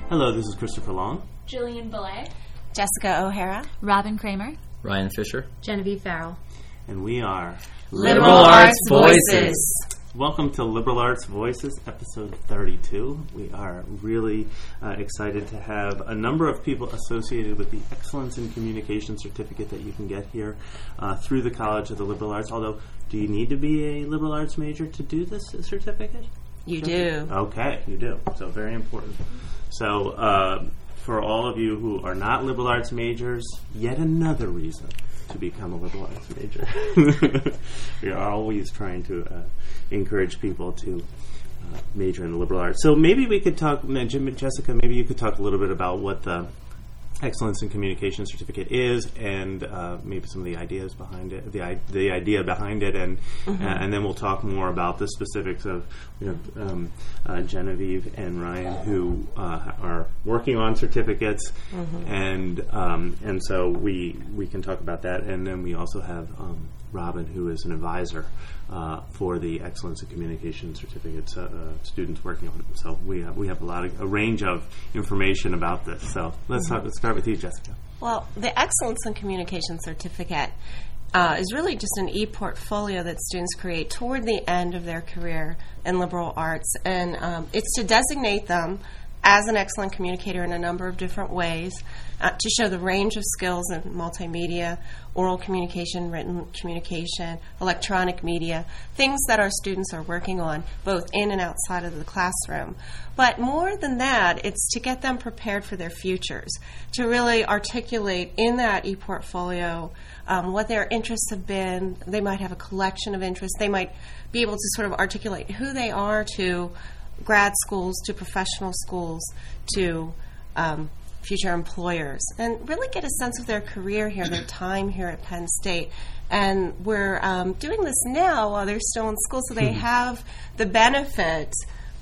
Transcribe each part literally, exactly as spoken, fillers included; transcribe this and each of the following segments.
Hello, this is Christopher Long. Jillian Belay. Jessica O'Hara. Robin Kramer. Ryan Fisher. Genevieve Farrell. And we are Liberal, Liberal Arts Voices. Voices. Welcome to Liberal Arts Voices, episode thirty-two. We are really uh, excited to have a number of people associated with the Excellence in Communication certificate that you can get here uh, through the College of the Liberal Arts. Although, do you need to be a liberal arts major to do this certificate? You do. Okay, you do. So very important. So uh, for all of you who are not liberal arts majors, yet another reason to become a liberal arts major. We are always trying to uh, encourage people to uh, major in the liberal arts. So maybe we could talk, Jim and Jessica, maybe you could talk a little bit about what the Excellence in Communication certificate is, and uh, maybe some of the ideas behind it, the I- the idea behind it, and mm-hmm. uh, and then we'll talk more about the specifics of you know, um, uh, Genevieve and Ryan, who uh, are working on certificates, mm-hmm. and um, and so we we can talk about that, and then we also have um, Robin, who is an advisor uh, for the Excellence in Communication certificates, uh, uh, students working on it. So we have, we have a lot of a range of information about this. So let's mm-hmm. talk, let's start with you, Jessica. Well, the Excellence in Communication certificate uh, is really just an e-portfolio that students create toward the end of their career in liberal arts, and um, it's to designate them as an excellent communicator in a number of different ways, uh, to show the range of skills in multimedia, oral communication, written communication, electronic media, things that our students are working on both in and outside of the classroom. But more than that, it's to get them prepared for their futures, to really articulate in that e-portfolio um, what their interests have been. They might have a collection of interests. They might be able to sort of articulate who they are to grad schools, to professional schools, to um, future employers, and really get a sense of their career here, their time here at Penn State. And we're um, doing this now while they're still in school, so they have the benefit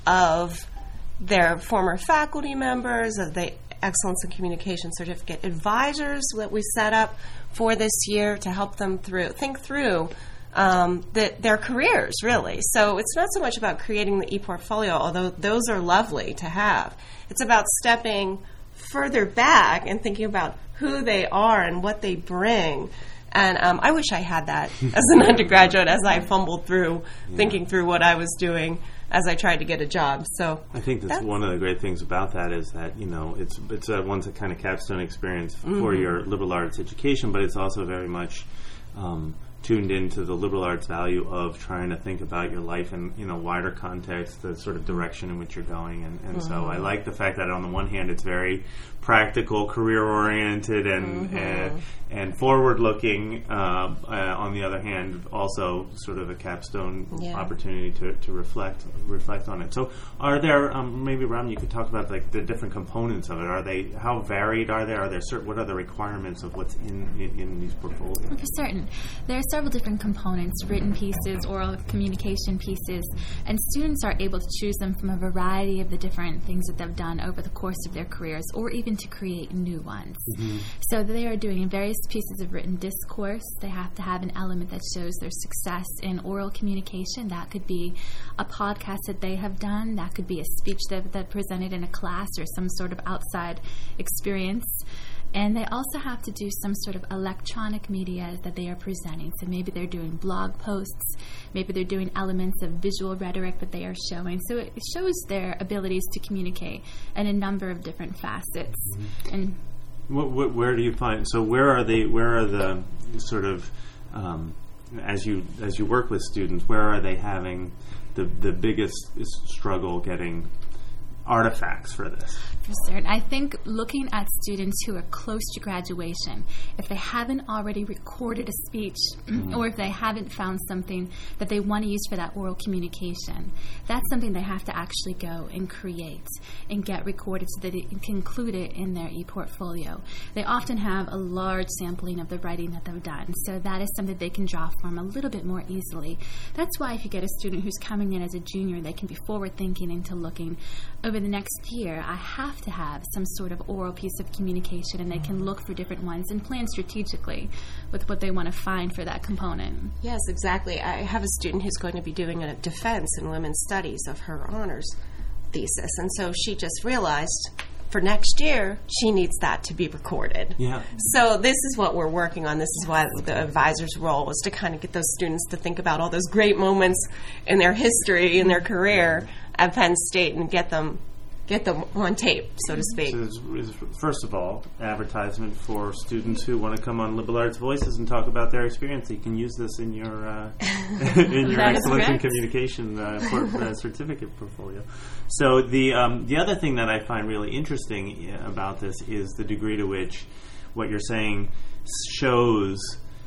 of their former faculty members, of the Excellence in Communication Certificate advisors that we set up for this year to help them through think through Um, the, their careers, really. So it's not so much about creating the e-portfolio, although those are lovely to have. It's about stepping further back and thinking about who they are and what they bring. And um, I wish I had that as an undergraduate as I fumbled through, yeah. thinking through what I was doing as I tried to get a job. So I think that's, that's one of the great things about that is that, you know, it's it's a once a kind of capstone experience mm-hmm. for your liberal arts education, but it's also very much um, tuned into the liberal arts value of trying to think about your life in, you know, wider context, the sort of direction in which you're going. And, and mm-hmm. so I like the fact that on the one hand it's very practical, career-oriented, and mm-hmm. and, and forward-looking. Uh, uh, on the other hand, also sort of a capstone yeah. opportunity to, to reflect reflect on it. So are there, um, maybe, Ram, you could talk about like the different components of it. Are they, how varied are they? Are there certain, what are the requirements of what's in, in, in these portfolios? For certain. There are several different components, written pieces, oral communication pieces, and students are able to choose them from a variety of the different things that they've done over the course of their careers, or even to create new ones. Mm-hmm. So they are doing various pieces of written discourse. They have to have an element that shows their success in oral communication. That could be a podcast that they have done. That could be a speech that they presented in a class or some sort of outside experience. And they also have to do some sort of electronic media that they are presenting. So maybe they're doing blog posts, maybe they're doing elements of visual rhetoric that they are showing. So it shows their abilities to communicate in a number of different facets. Mm-hmm. And what, what, where do you find? So where are they? Where are the sort of um, as you as you work with students? Where are they having the the biggest struggle getting artifacts for this? For certain. I think looking at students who are close to graduation, if they haven't already recorded a speech mm. or if they haven't found something that they want to use for that oral communication, that's something they have to actually go and create and get recorded so that it can include it in their e-portfolio. They often have a large sampling of the writing that they've done, so that is something they can draw from a little bit more easily. That's why if you get a student who's coming in as a junior, they can be forward-thinking into looking over the next year. I have to have some sort of oral piece of communication, and they can look for different ones and plan strategically with what they want to find for that component. Yes, exactly. I have a student who's going to be doing a defense in women's studies of her honors thesis, and so she just realized for next year, she needs that to be recorded. Yeah. So this is what we're working on. This is why the advisor's role is to kind of get those students to think about all those great moments in their history, in their career at Penn State, and get them get them on tape, so to speak. So it's, it's, first of all, advertisement for students who want to come on Liberal Arts Voices and talk about their experience. You can use this in your uh, in your That is excellence in correct. communication uh, for, uh, certificate portfolio. So the um, the other thing that I find really interesting about this is the degree to which what you're saying shows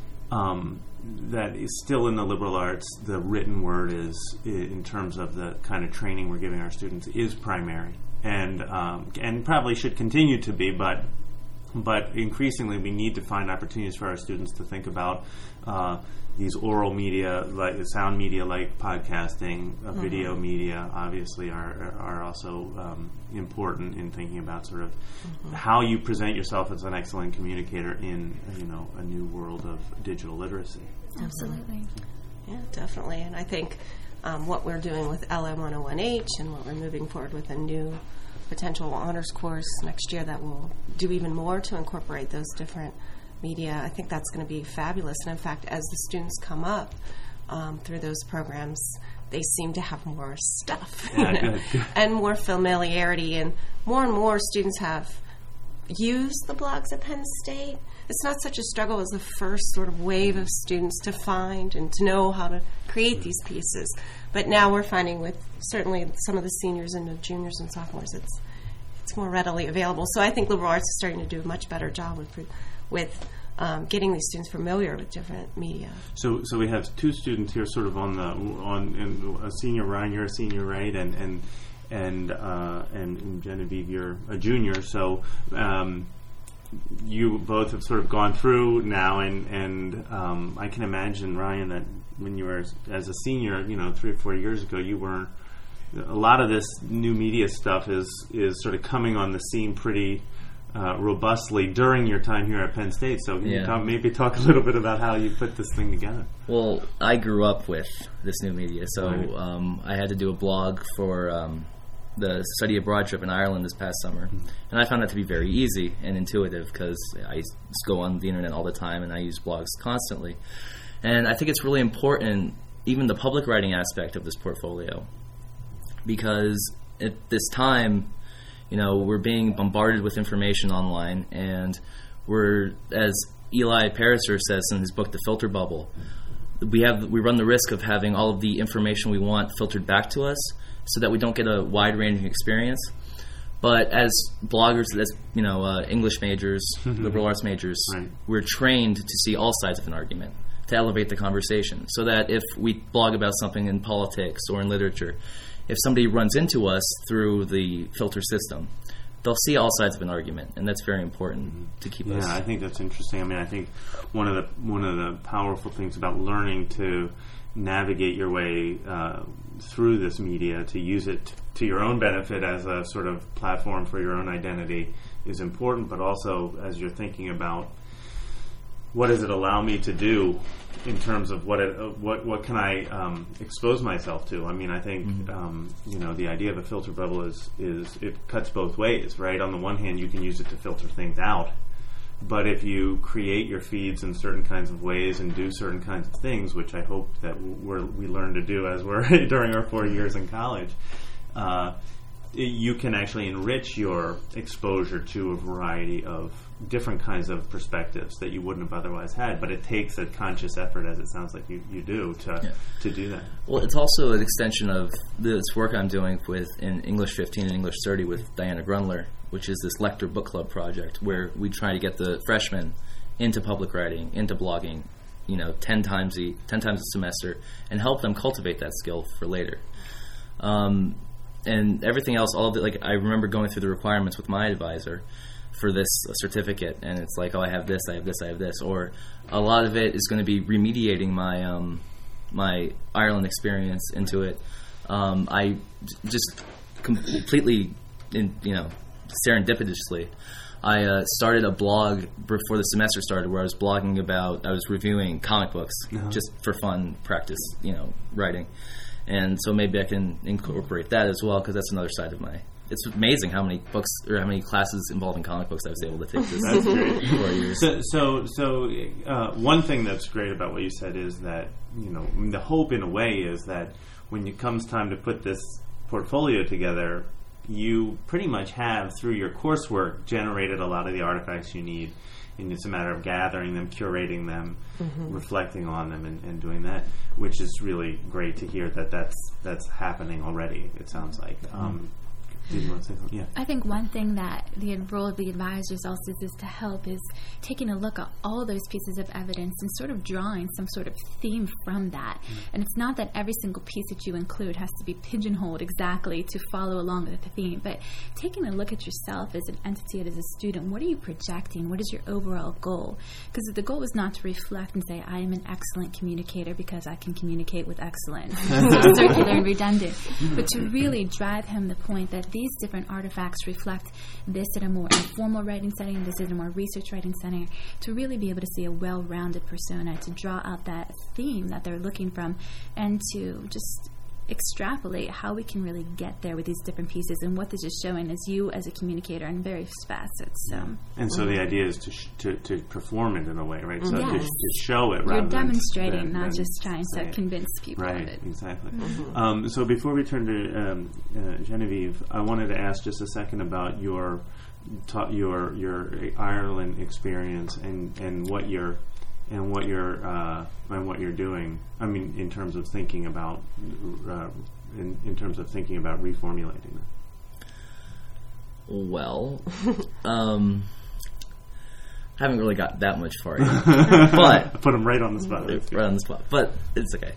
um, that is still in the liberal arts, the written word is, in terms of the kind of training we're giving our students, is primary. And um, and probably should continue to be, but but increasingly we need to find opportunities for our students to think about uh, these oral media, like sound media, like podcasting, uh, mm-hmm. video media. Obviously, are are also um, important in thinking about sort of mm-hmm. how you present yourself as an excellent communicator in you know a new world of digital literacy. Absolutely. Yeah, definitely. And I think um, what we're doing with L M one oh one H and what we're moving forward with a new potential honors course next year that will do even more to incorporate those different media, I think that's going to be fabulous. And in fact, as the students come up um, through those programs, they seem to have more stuff Yeah, you know, good, good. and more familiarity. And more and more students have used the blogs at Penn State. It's not such a struggle as the first sort of wave of students to find and to know how to create these pieces. But now we're finding with certainly some of the seniors and the juniors and sophomores, it's it's more readily available. So I think liberal arts is starting to do a much better job with with um, getting these students familiar with different media. So, so we have two students here, sort of on the on and a senior. Ryan, you're a senior, right? And and and uh, and, and Genevieve, you're a junior. So. Um, You both have sort of gone through now, and and um, I can imagine, Ryan, that when you were as a senior, you know, three or four years ago, you weren't. A lot of this new media stuff is is sort of coming on the scene pretty uh, robustly during your time here at Penn State. So can Yeah. you talk, maybe talk a little bit about how you put this thing together? Well, I grew up with this new media, so Right. um, I had to do a blog for um, the study abroad trip in Ireland this past summer, and I found that to be very easy and intuitive because I just go on the internet all the time and I use blogs constantly. And I think it's really important, even the public writing aspect of this portfolio, because at this time, you know, we're being bombarded with information online, and we're, as Eli Pariser says in his book, The Filter Bubble, we have we run the risk of having all of the information we want filtered back to us, so that we don't get a wide-ranging experience. But as bloggers, as you know, uh, English majors, liberal arts majors, Right. we're trained to see all sides of an argument, to elevate the conversation, so that if we blog about something in politics or in literature, if somebody runs into us through the filter system, they'll see all sides of an argument, and that's very important to keep Yeah, us. I think that's interesting. I mean, I think one of the one of the powerful things about learning to navigate your way uh, through this media, to use it to your own benefit as a sort of platform for your own identity, is important. But also, as you're thinking about what does it allow me to do in terms of what it, uh, what what can I um, expose myself to? I mean, I think Mm-hmm. um, you know the idea of a filter bubble is is it cuts both ways, right? On the one hand, you can use it to filter things out, but if you create your feeds in certain kinds of ways and do certain kinds of things, which I hope that we're, we learn to do as we're during our four years in college, uh, you can actually enrich your exposure to a variety of different kinds of perspectives that you wouldn't have otherwise had. But it takes a conscious effort, as it sounds like you, you do, to Yeah. to do that. Well, it's also an extension of this work I'm doing with in English fifteen and English thirty with Diana Grundler, which is this Lector Book Club project where we try to get the freshmen into public writing, into blogging, you know, ten times a ten times a semester, and help them cultivate that skill for later. Um, and everything else, all of it, like I remember going through the requirements with my advisor for this certificate, and it's like, oh, I have this, I have this, I have this, or a lot of it is going to be remediating my um, my Ireland experience into it. Um, I j- just completely, in, you know, serendipitously, I uh, started a blog before the semester started where I was blogging about, I was reviewing comic books Uh-huh. just for fun, practice, you know, writing. And so maybe I can incorporate that as well, because that's another side of my... It's amazing how many books or how many classes involving comic books I was able to take this That's great. four years. So, so, so uh, one thing that's great about what you said is that, you know, the hope in a way is that when it comes time to put this portfolio together, you pretty much have, through your coursework, generated a lot of the artifacts you need. And it's a matter of gathering them, curating them, mm-hmm. reflecting on them, and, and doing that, which is really great to hear that that's, that's happening already, it sounds like. Um, Did you want to say something? Yeah. I think one thing that the role of the advisors also is to help is taking a look at all those pieces of evidence and sort of drawing some sort of theme from that. Mm-hmm. And it's not that every single piece that you include has to be pigeonholed exactly to follow along with the theme, but taking a look at yourself as an entity and as a student. What are you projecting? What is your overall goal? Because the goal is not to reflect and say, I am an excellent communicator because I can communicate with excellence. It's circular and redundant. But to really drive home the point that these different artifacts reflect this in a more informal writing setting, this in a more research writing setting, to really be able to see a well-rounded persona, to draw out that theme that they're looking from, and to just extrapolate how we can really get there with these different pieces, and what this is showing is you as a communicator in various facets. So. And so mm-hmm. the idea is to, sh- to to perform it in a way, right? So yes. to, to show it You're rather demonstrating, than, not than just trying to it. convince people right, of it. Exactly. Mm-hmm. Um, so before we turn to um, uh, Genevieve, I wanted to ask just a second about your ta- your your Ireland experience and, and what you're and what you're uh, and what you're doing. I mean, in terms of thinking about. Uh, In, in terms of thinking about reformulating it? Well, um, haven't really got that much for yet. But put them right on the spot. Right on the spot, but it's okay.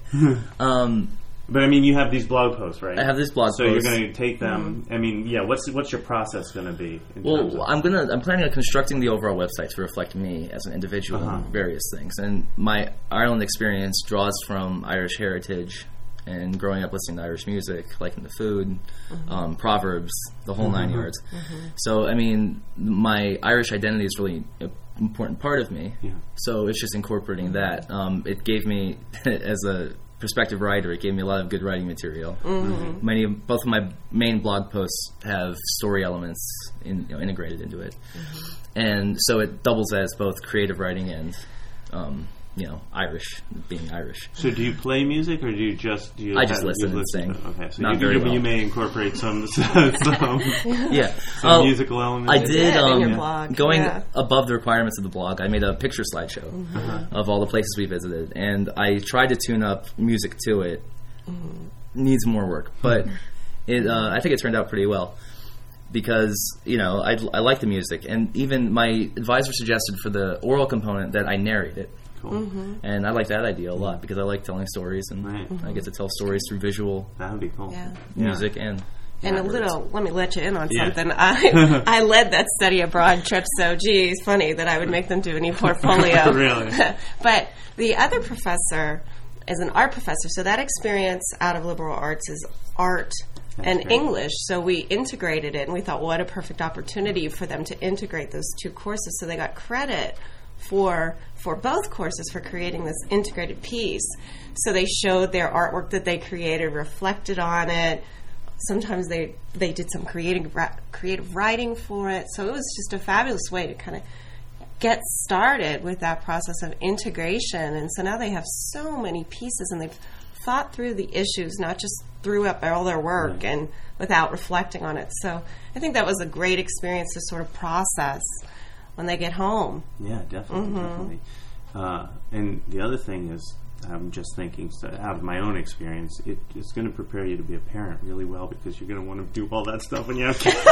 Um, but I mean, you have these blog posts, right? I have these blog so posts. So you're going to take them. Mm-hmm. I mean, yeah. What's what's your process going to be? In well, terms of I'm gonna I'm planning on constructing the overall website to reflect me as an individual uh-huh. and various things. And my Ireland experience draws from Irish heritage. And growing up listening to Irish music, liking the food, mm-hmm. um, proverbs, the whole nine mm-hmm. yards. Mm-hmm. So, I mean, my Irish identity is really an important part of me. Yeah. So it's just incorporating that. Um, it gave me, as a prospective writer, it gave me a lot of good writing material. Mm-hmm. Many, both of my main blog posts have story elements in, you know, integrated into it. Mm-hmm. And so it doubles as both creative writing and... Um, you know, Irish, being Irish. So do you play music, or do you just... Do you I just have, listen and listen sing. Okay, so Not you, very you, well. you may incorporate some some, yeah. some uh, musical elements. I did, um, um, in your blog. going yeah. above the requirements of the blog, I made a picture slideshow mm-hmm. uh-huh. of all the places we visited, and I tried to tune up music to it. Mm-hmm. Needs more work, but it, uh, I think it turned out pretty well. Because, you know, I, I like the music, and even my advisor suggested for the oral component that I narrate it. Cool. Mm-hmm. And I like that idea a lot because I like telling stories, and right. mm-hmm. I get to tell stories through visual that would be cool. Yeah. music yeah. and and words. a little. Let me let you in on yeah. something. I I led that study abroad trip, so geez, funny that I would make them do an e-portfolio. Really, but the other professor is an art professor, so that experience out of liberal arts is art. That's and great. English, so we integrated it, and we thought, what a perfect opportunity for them to integrate those two courses. So they got credit for for both courses for creating this integrated piece. So they showed their artwork that they created, reflected on it. Sometimes they they did some creative creative writing for it. So it was just a fabulous way to kind of get started with that process of integration. And so now they have so many pieces, and they've thought through the issues, not just threw up all their work right. and without reflecting on it. So I think that was a great experience to sort of process when they get home. Yeah, definitely, mm-hmm. definitely. Uh, and the other thing is, I'm just thinking, so out of my own experience, it, it's going to prepare you to be a parent really well, because you're going to want to do all that stuff when you have kids.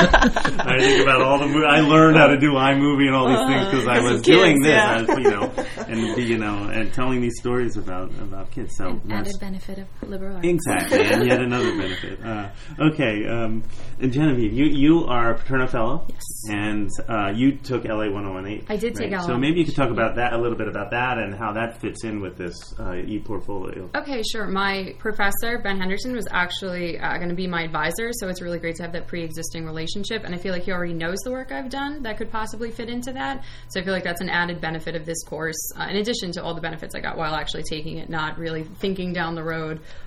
I think about all the movies. I learned how to do iMovie and all these things because I was kids, doing this, yeah. I was, you know, and you know, and telling these stories about about kids. So An that's added benefit of liberal arts. Exactly, and yet another benefit. Uh, okay, um, and Genevieve, you you are a Paterno Fellow, yes, and uh, you took L A one oh one eight. I did right? take L A. So maybe you could talk about that a little bit about that and how that fits in with this uh, e-portfolio. Okay, sure. My professor, Ben Henderson, was actually uh, going to be my advisor, so it's really great to have that pre-existing relationship, and I feel like he already knows the work I've done that could possibly fit into that, so I feel like that's an added benefit of this course, uh, in addition to all the benefits I got while actually taking it, not really thinking down the road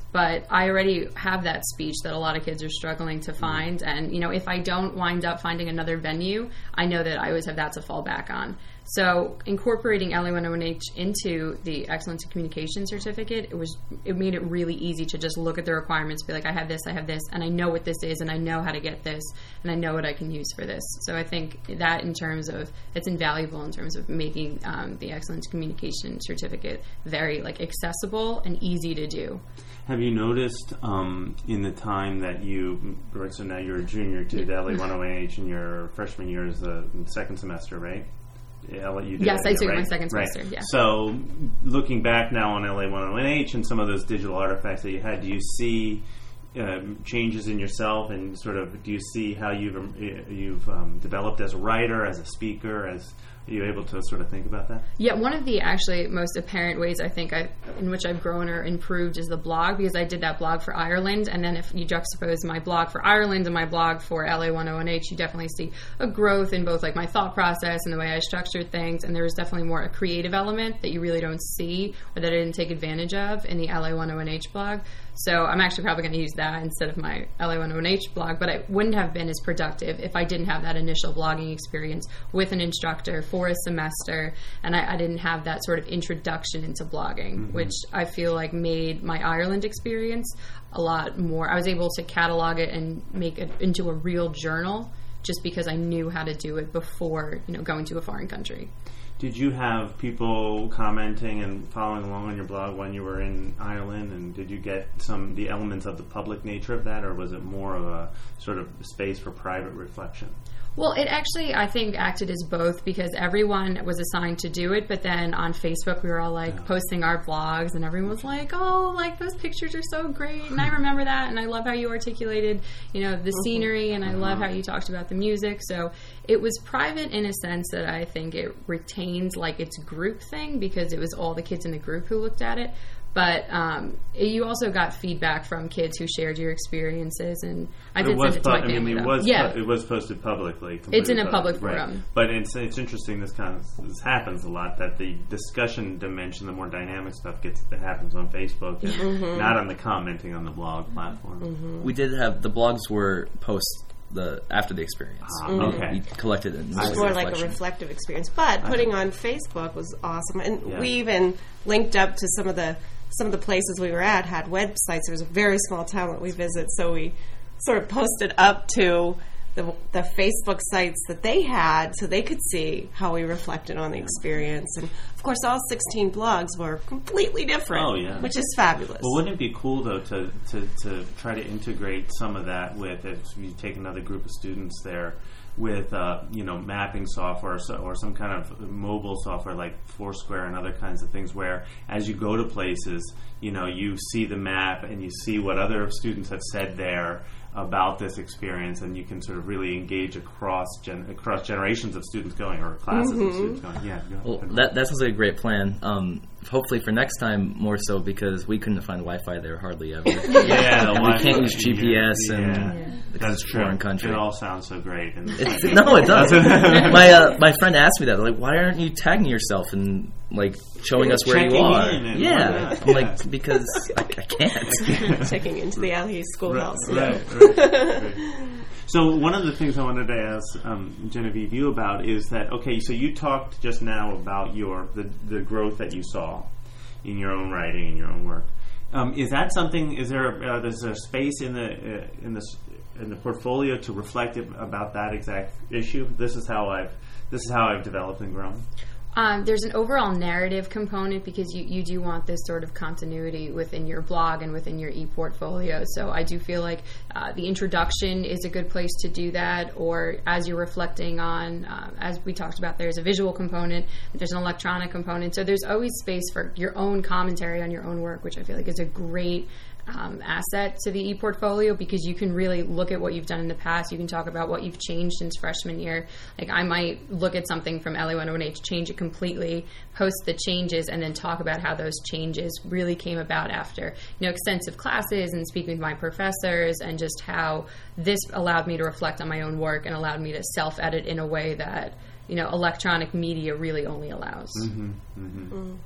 But I already have that speech that a lot of kids are struggling to find. And, you know, if I don't wind up finding another venue, I know that I always have that to fall back on. So incorporating L A one oh one H into the Excellence in Communication certificate, it was it made it really easy to just look at the requirements, be like, I have this, I have this, and I know what this is, and I know how to get this, and I know what I can use for this. So I think that in terms of, it's invaluable in terms of making um, the Excellence in Communication certificate very like accessible and easy to do. Have you noticed um, in the time that you, right, so now you're a junior to the L A one oh one H, and your freshman year is the second semester, right? Yeah, you did yes, I took right? my second right. semester, yeah. So looking back now on L A one oh one H and some of those digital artifacts that you had, do you see um, changes in yourself, and sort of do you see how you've, um, you've um, developed as a writer, as a speaker, as are you able to sort of think about that? Yeah, one of the actually most apparent ways I think I, in which I've grown or improved is the blog, because I did that blog for Ireland, and then if you juxtapose my blog for Ireland and my blog for L A one oh one H, you definitely see a growth in both like my thought process and the way I structured things, and there was definitely more a creative element that you really don't see or that I didn't take advantage of in the L A one oh one H blog. So I'm actually probably going to use that instead of my L A one oh one H blog, but I wouldn't have been as productive if I didn't have that initial blogging experience with an instructor for a semester, and I, I didn't have that sort of introduction into blogging, mm-hmm. which I feel like made my Ireland experience a lot more. I was able to catalog it and make it into a real journal just because I knew how to do it before, you know, going to a foreign country. Did you have people commenting and following along on your blog when you were in Ireland, and did you get some the elements of the public nature of that, or was it more of a sort of space for private reflection? Well, it actually, I think, acted as both, because everyone was assigned to do it, but then on Facebook we were all like posting our blogs, and everyone was like, oh, like those pictures are so great, and I remember that, and I love how you articulated, you know, the scenery, and I love how you talked about the music. So it was private in a sense that I think it retains like its group thing, because it was all the kids in the group who looked at it. But um, you also got feedback from kids who shared your experiences, and I did send it to my family. I mean, it was, yeah. pu- it was posted publicly. It's in a public, public right. forum. But it's it's interesting. This kind of this happens a lot. That the discussion dimension, the more dynamic stuff, gets that happens on Facebook, and mm-hmm. not on the commenting on the blog platform. Mm-hmm. We did have the blogs were post. The after the experience, ah, okay, we collected it. It's more like a reflective experience, but putting on Facebook was awesome, and yeah. we even linked up to some of the some of the places we were at had websites. There was a very small town that we visit, so we sort of posted up to the the Facebook sites that they had, so they could see how we reflected on the experience. And of course, all sixteen blogs were completely different, oh, yeah. which is fabulous. Well, wouldn't it be cool though to, to, to try to integrate some of that with, if you take another group of students there, with uh, you know, mapping software, so, or some kind of mobile software like Foursquare and other kinds of things, where as you go to places, you know, you see the map and you see what other students have said there about this experience, and you can sort of really engage across gen- across generations of students going, or classes mm-hmm. of students going. Yeah, well, that that sounds like a great plan. Um, hopefully for next time more so, because we couldn't find Wi-Fi there hardly ever. yeah, we can't use G P S yeah. and yeah. That's true. Foreign country. It all sounds so great. And it's, no, it doesn't. my uh, my friend asked me that. They're like, why aren't you tagging yourself and like showing us where Checking you are? In and yeah, I'm like, because I, I can't. Checking into the Alley Schoolhouse. Right, right, right, right. So one of the things I wanted to ask um, Genevieve you about is that, okay, so you talked just now about your the, the growth that you saw in your own writing and your own work. Um, is that something? Is there uh, there's a space in the uh, in the in the portfolio to reflect about that exact issue? This is how I've this is how I've developed and grown. Um, there's an overall narrative component, because you, you do want this sort of continuity within your blog and within your e-portfolio. So I do feel like uh, the introduction is a good place to do that, or as you're reflecting on, uh, as we talked about, there's a visual component, there's an electronic component. So there's always space for your own commentary on your own work, which I feel like is a great Um, asset to the e-portfolio, because you can really look at what you've done in the past. You can talk about what you've changed since freshman year. Like, I might look at something from L A one oh one H, change it completely, post the changes, and then talk about how those changes really came about after, you know, extensive classes and speaking with my professors, and just how this allowed me to reflect on my own work and allowed me to self-edit in a way that, you know, electronic media really only allows. Mm-hmm, mm-hmm. Mm.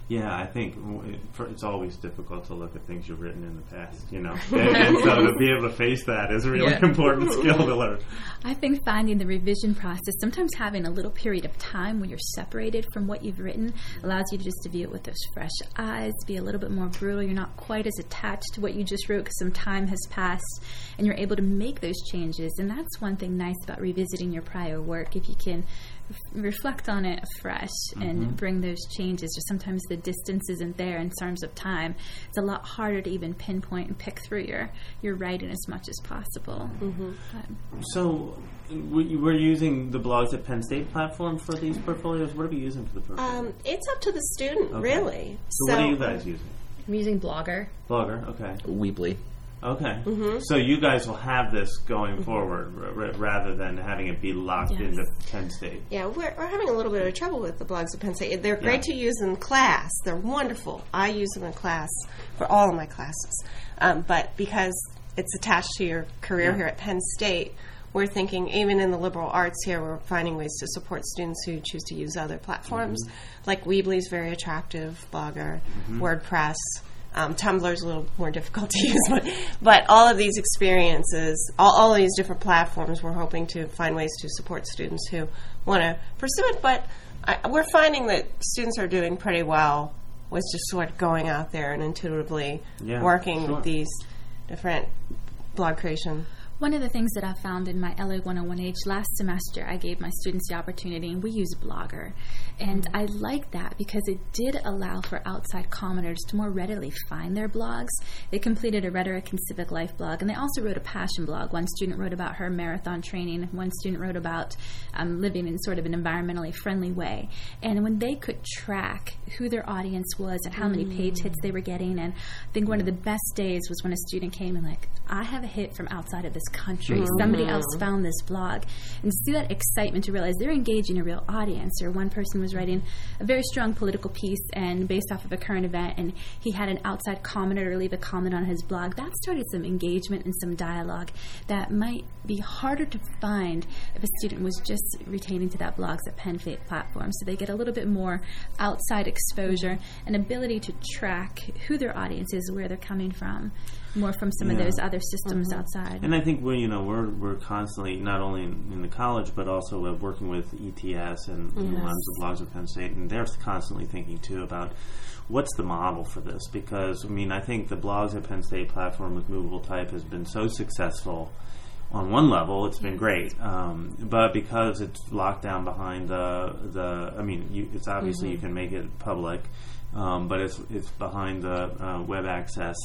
Yeah, I think w- it, for, it's always difficult to look at things you've written in the past, you know. and, and so to be able to face that is a really Yeah. important skill to learn. I think finding the revision process, sometimes having a little period of time when you're separated from what you've written, allows you to just to view it with those fresh eyes, be a little bit more brutal. You're not quite as attached to what you just wrote because some time has passed, and you're able to make those changes. And that's one thing nice about revisiting your prior work. If you can f- reflect on it afresh and bring those changes, just sometimes the distance isn't there in terms of time. It's a lot harder to even pinpoint and pick through your, your writing as much as possible. But So we- we're using the Blogs at Penn State platform for these portfolios. What are we using for the portfolios? Um, it's up to the student, Okay. really. so, what are you guys using? I'm using Blogger. Blogger, okay. Weebly. Okay. Mm-hmm. So you guys will have this going forward r- r- rather than having it be locked Yes. into Penn State. Yeah, we're, we're having a little bit of trouble with the blogs at Penn State. They're great Yeah. to use in class. They're wonderful. I use them in class for all of my classes. Um, but because it's attached to your career Yeah. here at Penn State, we're thinking, even in the liberal arts here, we're finding ways to support students who choose to use other platforms. Like Weebly is very attractive, Blogger, WordPress. Um, Tumblr's a little more difficult to use, but, but all of these experiences, all, all of these different platforms, we're hoping to find ways to support students who want to pursue it. But I, we're finding that students are doing pretty well with just sort of going out there and intuitively Yeah, working sure. with these different blog creation. one of the things that I found in my L A one oh one H last semester, I gave my students the opportunity, and we use Blogger. And I liked that because it did allow for outside commenters to more readily find their blogs. They completed a rhetoric and civic life blog, and they also wrote a passion blog. One student wrote about her marathon training. One student wrote about um, living in sort of an environmentally friendly way. And when they could track who their audience was and how many page hits they were getting, and I think one of the best days was when a student came and like, I have a hit from outside of this country. Mm-hmm. Somebody else found this blog. And to see that excitement, to realize they're engaging a real audience. Or one person was writing a very strong political piece and based off of a current event, and he had an outside commenter leave a comment on his blog. That started some engagement and some dialogue that might be harder to find if a student was just retaining to that Blogs at Penn State platform. So they get a little bit more outside exposure and ability to track who their audience is, where they're coming from, more from some Yeah. of those other systems Mm-hmm. outside. And I think we're you know we're we're constantly not only in, in the college but also uh, working with E T S and Yes. the Lines of Blogs at Penn State, and they're constantly thinking too about what's the model for this, because I mean I think the Blogs at Penn State platform with movable type has been so successful. On one level, it's been great, um, but because it's locked down behind the the, I mean, you, it's obviously you can make it public, um, but it's it's behind the uh, web access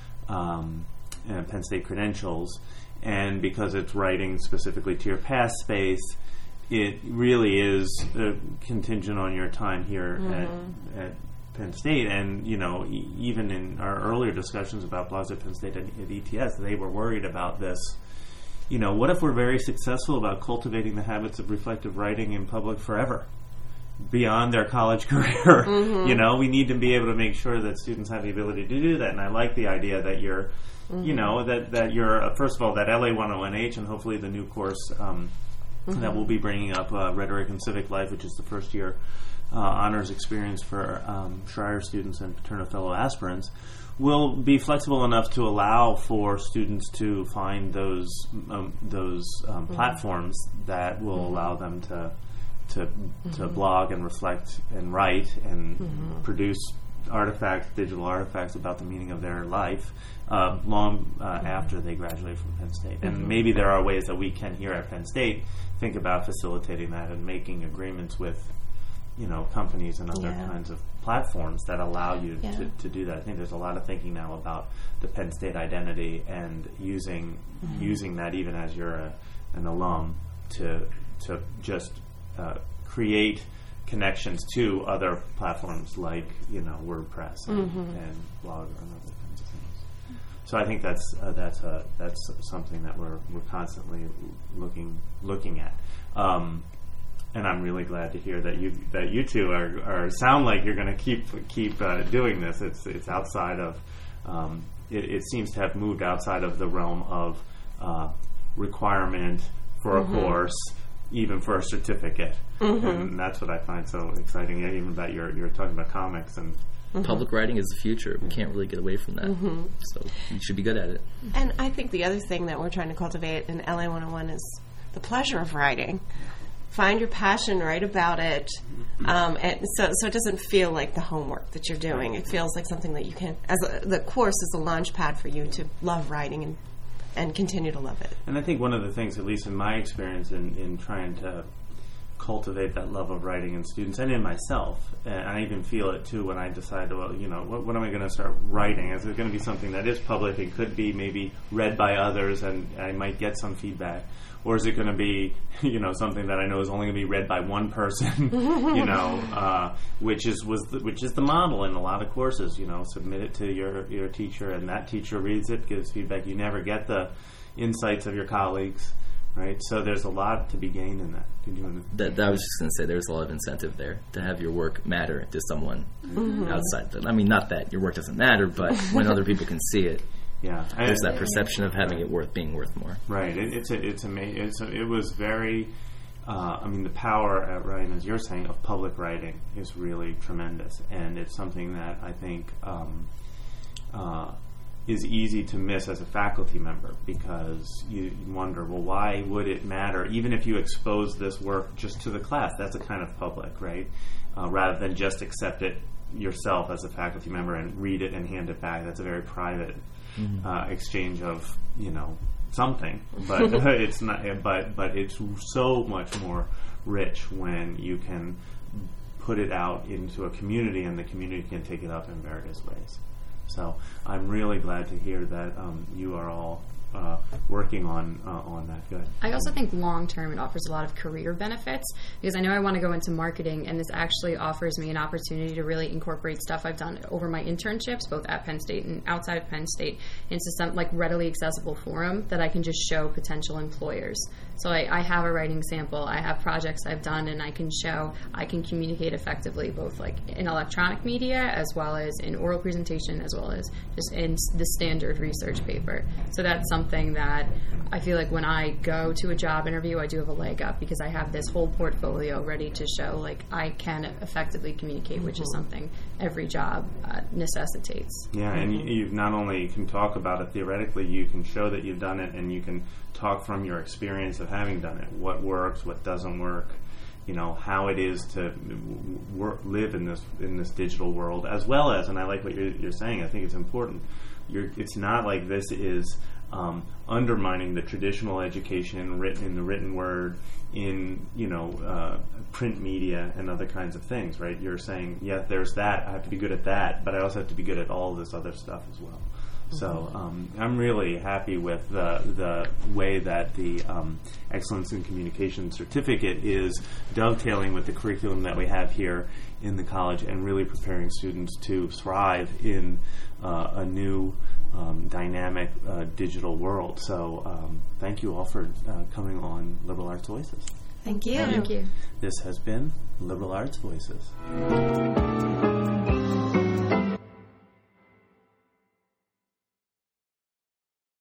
um, and Penn State credentials, and because it's writing specifically to your pass space, it really is uh, contingent on your time here at, at Penn State. And you know, e- even in our earlier discussions about Blogs at Penn State and at E T S, they were worried about this. You know, what if we're very successful about cultivating the habits of reflective writing in public forever, beyond their college career? Mm-hmm. You know, we need to be able to make sure that students have the ability to do that. And I like the idea that you're, Mm-hmm. you know, that, that you're, uh, first of all, that L A one oh one H and hopefully the new course um, Mm-hmm. that we'll be bringing up, uh, Rhetoric and Civic Life, which is the first year uh, honors experience for um, Schreier students and Paterno Fellow aspirants, will be flexible enough to allow for students to find those um, those um, platforms that will allow them to to to blog and reflect and write and produce artifacts, digital artifacts about the meaning of their life uh, long uh, after they graduate from Penn State. And maybe there are ways that we can here at Penn State think about facilitating that and making agreements with, you know, companies and other Yeah. kinds of platforms that allow you Yeah. to, to do that. I think there's a lot of thinking now about the Penn State identity and using using that even as you're a, an alum to to just uh, create connections to other platforms like, you know, WordPress and, and Blogger and other kinds of things. So I think that's uh, that's uh, that's something that we're we're constantly looking looking at. Um, And I'm really glad to hear that you that you two are, are sound like you're going to keep keep uh, doing this. It's it's outside of um, it, it seems to have moved outside of the realm of uh, requirement for a course, even for a certificate, and that's what I find so exciting. Even about your you're talking about comics and Mm-hmm. Public writing is the future. We can't really get away from that. Mm-hmm. So you should be good at it. And I think the other thing that we're trying to cultivate in L A one oh one is the pleasure of writing. Find your passion, write about it, um, and so so it doesn't feel like the homework that you're doing. It feels like something that you can, as a, the course is a launch pad for you to love writing and and continue to love it. And I think one of the things, at least in my experience in, in trying to cultivate that love of writing in students and in myself, and I even feel it too when I decide, well, you know, what, what am I going to start writing? Is it going to be something that is public and could be maybe read by others and I might get some feedback? Or is it going to be, you know, something that I know is only going to be read by one person, you know, uh, which is was the, which is the model in a lot of courses. You know, submit it to your, your teacher, and that teacher reads it, gives feedback. You never get the insights of your colleagues, right? So there's a lot to be gained in that. Did you want to? That, that I was just going to say, there's a lot of incentive there to have your work matter to someone mm-hmm. outside. The, I mean, not that your work doesn't matter, but when other people can see it. Yeah, there's that perception of having it worth being worth more. Right. It, it's a, it's amazing. It's a, it was very. Uh, I mean, the power, at, Ryan, as you're saying, of public writing is really tremendous, and it's something that I think um, uh, is easy to miss as a faculty member, because you wonder, well, why would it matter? Even if you expose this work just to the class, that's a kind of public, right? Uh, rather than just accept it yourself as a faculty member and read it and hand it back. That's a very private. Mm-hmm. Uh, exchange of, you know, something, but it's not. But but it's so much more rich when you can put it out into a community, and the community can take it up in various ways. So I'm really glad to hear that um, you are all uh, working on uh, on that. Good. I also think long term it offers a lot of career benefits, because I know I want to go into marketing, and this actually offers me an opportunity to really incorporate stuff I've done over my internships, both at Penn State and outside of Penn State, into some like readily accessible forum that I can just show potential employers. So I, I have a writing sample, I have projects I've done, and I can show I can communicate effectively both like in electronic media as well as in oral presentation as well as just in the standard research paper. So that's something that I feel like when I go to a job interview, I do have a leg up, because I have this whole portfolio ready to show like I can effectively communicate, mm-hmm. which is something every job uh, necessitates. Yeah, and you, you not only can talk about it theoretically, you can show that you've done it, and you can talk from your experience of having done it. What works, what doesn't work, you know, how it is to work, live in this in this digital world, as well as, and I like what you're, you're saying, I think it's important, you're, it's not like this is um, undermining the traditional education written in the written word, in, you know, uh, print media and other kinds of things, right? You're saying, yeah, there's that, I have to be good at that, but I also have to be good at all this other stuff as well. So um, I'm really happy with the the way that the um, Excellence in Communication Certificate is dovetailing with the curriculum that we have here in the college, and really preparing students to thrive in uh, a new um, dynamic uh, digital world. So um, thank you all for uh, coming on Liberal Arts Voices. Thank you. Thank you. This has been Liberal Arts Voices.